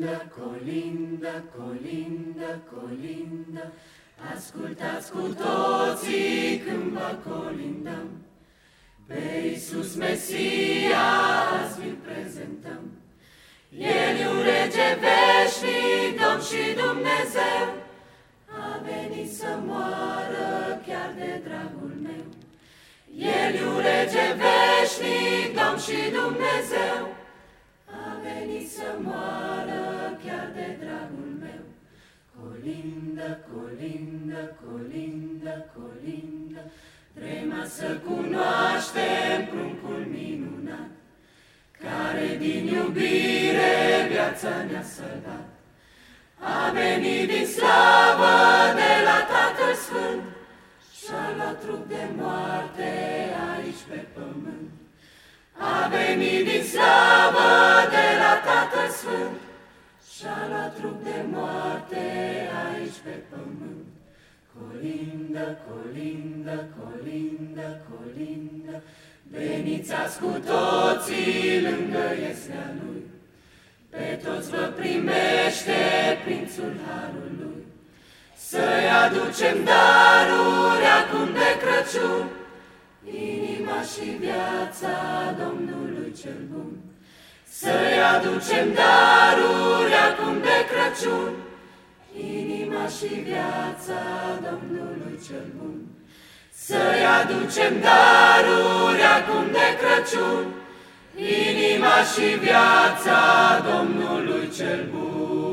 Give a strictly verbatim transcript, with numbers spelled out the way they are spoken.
Colindă, colindă, colindă, colindă, ascultați cu toții când vă colindăm. Pe Iisus Mesia azi vi-l prezentăm. El e un rege veșnic, Domn și Dumnezeu, a venit să moară chiar de dragul meu. El e un rege veșnic, Domn și Dumnezeu, a venit să moară chiar de dragul meu. Colindă, colindă, colindă, colindă, vrem să cunoaștem pruncul minunat, care din iubire viața ne-a salvat. A venit din slavă de la Tatăl Sfânt și-a luat trup de moarte aici pe pământ. A venit din slavă de la Tatăl Sfânt și-a luat trup de moarte aici pe pământ. Colindă, colindă, colindă, colindă, veniți-ați cu toții lângă iesea Lui. Pe toți vă primește Prințul Harului. Să-i aducem daruri acum de Crăciun, inima și viața Domnului cel bun. Să-i aducem daruri acum de Crăciun, inima și viața Domnului cel bun. Să-i aducem daruri acum de Crăciun, inima și viața Domnului cel bun.